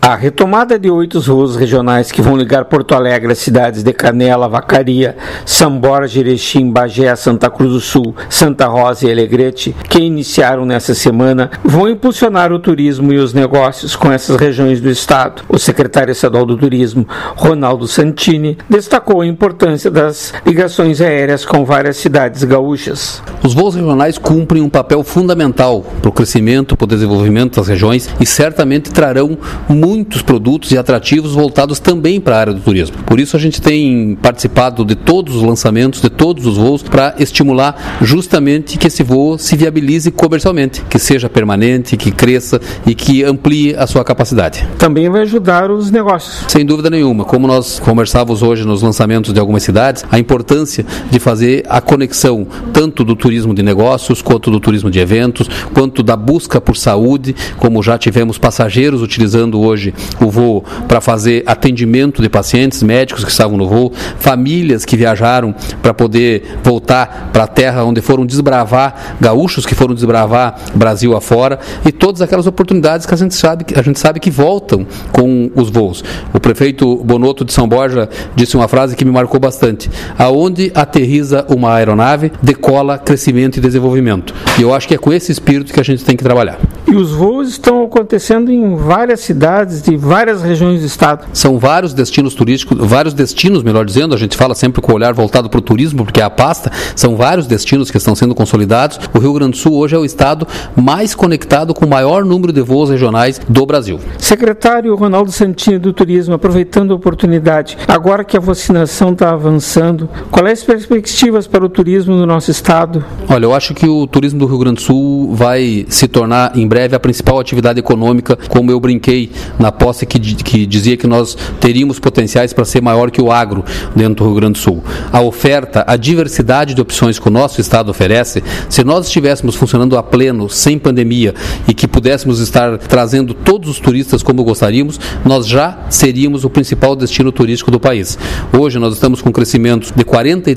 A retomada de 8 voos regionais que vão ligar Porto Alegre às cidades de Canela, Vacaria, São Borja, Erechim, Bagé, Santa Cruz do Sul, Santa Rosa e Alegrete, que iniciaram nessa semana, vão impulsionar o turismo e os negócios com essas regiões do estado. O secretário estadual do Turismo, Ronaldo Santini, destacou a importância das ligações aéreas com várias cidades gaúchas. Os voos regionais cumprem um papel fundamental para o crescimento, para o desenvolvimento das regiões e certamente trarão muitos produtos e atrativos voltados também para a área do turismo. Por isso a gente tem participado de todos os lançamentos, de todos os voos, para estimular justamente que esse voo se viabilize comercialmente, que seja permanente, que cresça e que amplie a sua capacidade. Também vai ajudar os negócios. Sem dúvida nenhuma. Como nós conversávamos hoje nos lançamentos de algumas cidades, a importância de fazer a conexão tanto do turismo de negócios, quanto do turismo de eventos, quanto da busca por saúde, como já tivemos passageiros utilizando hoje o voo para fazer atendimento de pacientes, médicos que estavam no voo, famílias que viajaram para poder voltar para a terra onde foram desbravar, gaúchos que foram desbravar Brasil afora, e todas aquelas oportunidades que a gente sabe que voltam com os voos. O prefeito Bonotto de São Borja disse uma frase que me marcou bastante: aonde aterriza uma aeronave, decola crescimento e desenvolvimento. E eu acho que é com esse espírito que a gente tem que trabalhar. E os voos estão acontecendo em várias cidades de várias regiões do estado. São vários destinos turísticos, melhor dizendo, a gente fala sempre com o olhar voltado para o turismo, porque é a pasta, são vários destinos que estão sendo consolidados. O Rio Grande do Sul hoje é o estado mais conectado com o maior número de voos regionais do Brasil. Secretário Ronaldo Santini do Turismo, aproveitando a oportunidade, agora que a vacinação está avançando, quais as perspectivas para o turismo no nosso estado? Olha, eu acho que o turismo do Rio Grande do Sul vai se tornar em breve a principal atividade econômica, como eu brinquei na posse que dizia que nós teríamos potenciais para ser maior que o agro dentro do Rio Grande do Sul. A oferta, a diversidade de opções que o nosso estado oferece, se nós estivéssemos funcionando a pleno, sem pandemia, e que pudéssemos estar trazendo todos os turistas como gostaríamos, nós já seríamos o principal destino turístico do país. Hoje nós estamos com crescimento de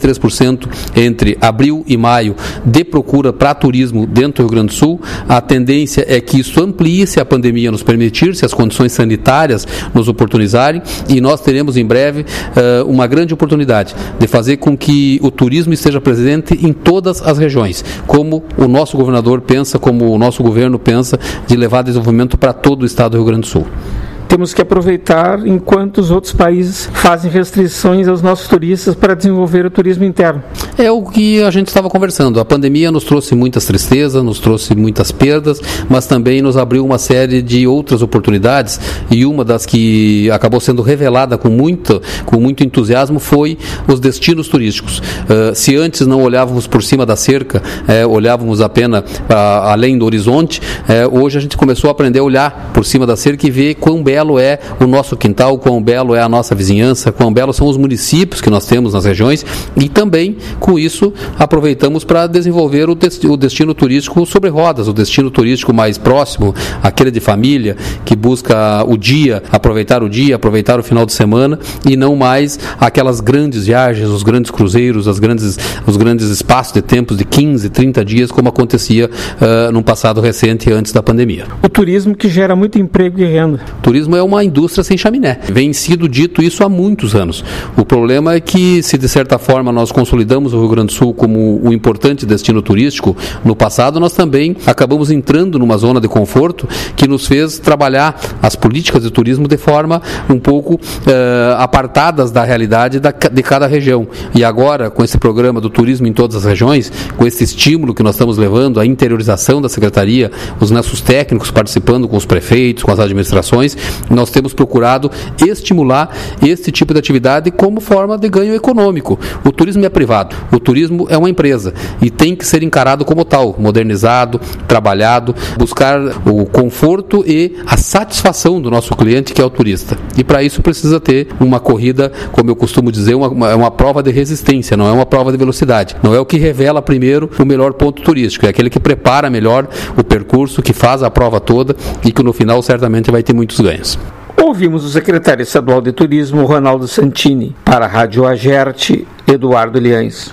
43% entre abril e maio de procura para turismo dentro do Rio Grande do Sul. A tendência é que isso amplie se a pandemia nos permitir, se as condições sanitárias nos oportunizarem, e nós teremos em breve uma grande oportunidade de fazer com que o turismo esteja presente em todas as regiões, como o nosso governador pensa, como o nosso governo pensa, de levar desenvolvimento para todo o estado do Rio Grande do Sul. Temos que aproveitar enquanto os outros países fazem restrições aos nossos turistas para desenvolver o turismo interno. É o que a gente estava conversando. A pandemia nos trouxe muitas tristezas, nos trouxe muitas perdas, mas também nos abriu uma série de outras oportunidades, e uma das que acabou sendo revelada com muito entusiasmo foi os destinos turísticos. Se antes não olhávamos por cima da cerca, olhávamos apenas além do horizonte, hoje a gente começou a aprender a olhar por cima da cerca e ver quão belo é o nosso quintal, quão belo é a nossa vizinhança, quão belos são os municípios que nós temos nas regiões, e também, com isso, aproveitamos para desenvolver o destino turístico sobre rodas, o destino turístico mais próximo, aquele de família, que busca o dia, aproveitar o final de semana, e não mais aquelas grandes viagens, os grandes cruzeiros, os grandes espaços de tempos de 15, 30 dias, como acontecia num passado recente, antes da pandemia. O turismo que gera muito emprego e renda. O turismo é uma indústria sem chaminé. Vem sido dito isso há muitos anos. O problema é que, se de certa forma nós consolidamos o Rio Grande do Sul como um importante destino turístico, no passado nós também acabamos entrando numa zona de conforto que nos fez trabalhar as políticas de turismo de forma um pouco apartadas da realidade de cada região. E agora, com esse programa do turismo em todas as regiões, com esse estímulo que nós estamos levando, a interiorização da Secretaria, os nossos técnicos participando com os prefeitos, com as administrações, nós temos procurado estimular esse tipo de atividade como forma de ganho econômico. O turismo é privado, o turismo é uma empresa e tem que ser encarado como tal, modernizado, trabalhado, buscar o conforto e a satisfação do nosso cliente, que é o turista. E para isso precisa ter uma corrida, como eu costumo dizer, uma prova de resistência, não é uma prova de velocidade. Não é o que revela primeiro o melhor ponto turístico, é aquele que prepara melhor o percurso, que faz a prova toda e que no final certamente vai ter muitos ganhos. Ouvimos o secretário estadual de Turismo, Ronaldo Santini. Para a Rádio Agerte, Eduardo Liães.